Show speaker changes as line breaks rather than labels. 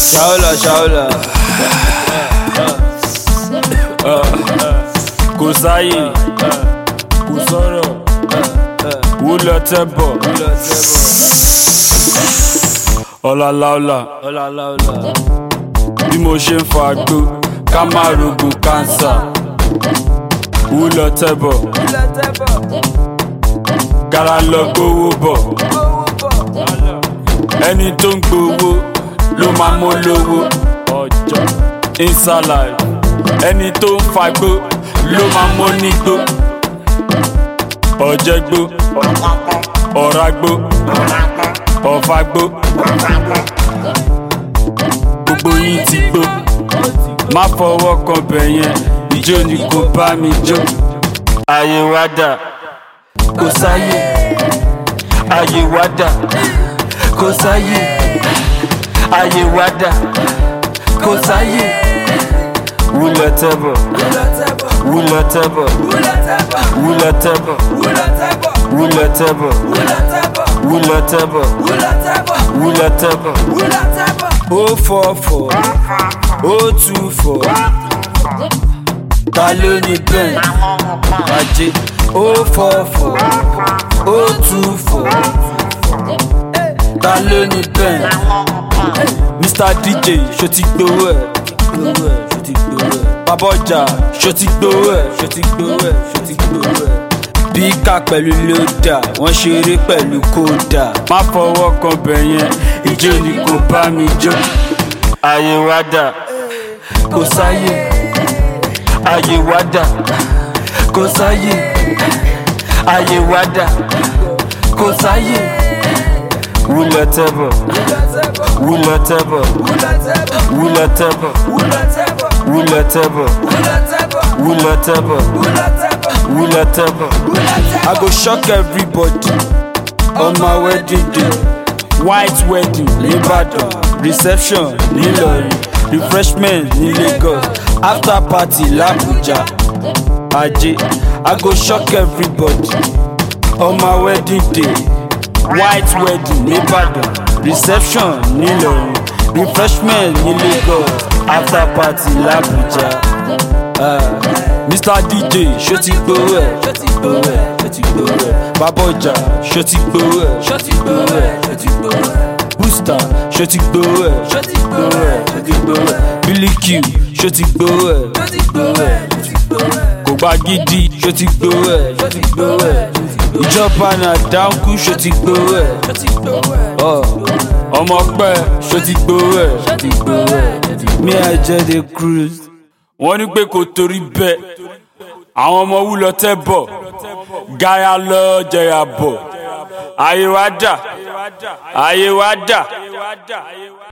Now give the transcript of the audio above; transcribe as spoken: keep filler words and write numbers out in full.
Shaola, Shaola. Kò sáyè, kò sọ̀rọ̀, wò lọ tẹ́bọ̀. Ọ̀làlàọ̀là, bí mo ṣe ń fa àgbo, ká má rogun kánsà. Wò lọ tẹ́bọ̀, kára lọ gbówó bọ̀. Ẹni tó ń gbowó ló máa mú lówó. Inside ẹni tó ń fagbó ló máa mú nígbó. Ọ̀jẹ̀gbó, ọ̀ràgbó, ọ̀fàgbó, gbogbo yín ti gbó. Má fọwọ́ kan bẹ̀ yẹn, ijó ni kò bá mi jó. Ayé wa dà, kò sáyé. Ayé wa dà, kò sáyé. Ayé wa dà, kò sáyé. Wúlọ̀ tẹ́bọ̀, wúlọ̀ tẹ́bọ̀, wúlọ̀ tẹ́bọ̀, wúlọ̀ tẹ́bọ̀, wúlọ̀ tẹ́bọ̀, wúlọ̀ tẹ́bọ̀. O four four, O two four, ta ló ní bẹ́ẹ̀? Ajé. O four four, O two four, ta ló ní bẹ́ẹ̀? Mister D J, ṣó ti gbowó ẹ̀? Ṣó ti gbowó ẹ̀? Bàbá ọjà, ṣó ti gbowó ẹ̀? Ṣó ti gbowó ẹ̀? Ṣó ti gbowó ẹ̀? Bíkà pẹ̀lú lódà, wọ́n ṣeré pẹ̀lú kódà. Má fọwọ́ kan bẹ̀ yẹn, ijó ni kò bá mi jó. Ayé wa dà, kò sáyé. Ayé wa dà, kò sáyé. Ayé wa dà, kò sáyé. Wúlọ̀ tẹ́bọ̀, wúlọ̀ tẹ́bọ̀, wúlọ̀ tẹ́bọ̀, wúlọ̀ tẹ́bọ̀, wúlọ̀ tẹ́bọ̀, wúlọ̀ tẹ́bọ̀. I go shock everybody on my wedding day. White wedding l'Ibadan, reception l'Ilorin, refreshment ní Lagos, after party l'Abuja. Ajé, I go shock everybody on my wedding day. White wedding l'Ibadan, reception l'Ilorin, refreshment ní Lagos, after party l'Abuja. Uh, Mister D J, ṣó ti gbowó ẹ̀? Ṣó ti gbowó ẹ̀? Ṣó ti gbowó ẹ̀? Bàbá ọjà, ṣó ti gbowó ẹ̀? Ṣó ti gbowó ẹ̀? Ṣó ti gbowó ẹ̀? Booster, ṣó ti gbowó ẹ̀? Ṣó ti gbowó ẹ̀? Ṣó ti gbowó ẹ̀? Billy Q, ṣó ti gbowó ẹ̀? Ṣó ti gbowó ẹ̀? Ṣó ti gbowó ẹ̀? Kò gba gidi, ṣó ti gbowó ẹ̀? Ṣó ti gbowó ẹ̀? Ìjọba náà dáńkú, ṣó ti gbowó ẹ̀? Ṣó ti gbowó ẹ̀? Ọmọ pẹ́, ṣó ti gbowó ẹ̀? Ṣó ti gbowó ẹ̀? Me I just dey cruise. Wọ́n ní pé kò torí bẹ́ẹ̀, àwọn ọmọ wúlọ̀ tẹ́bọ̀, gáyà lọ jẹyà bọ̀. Ayé wa dà, ayé wa dà.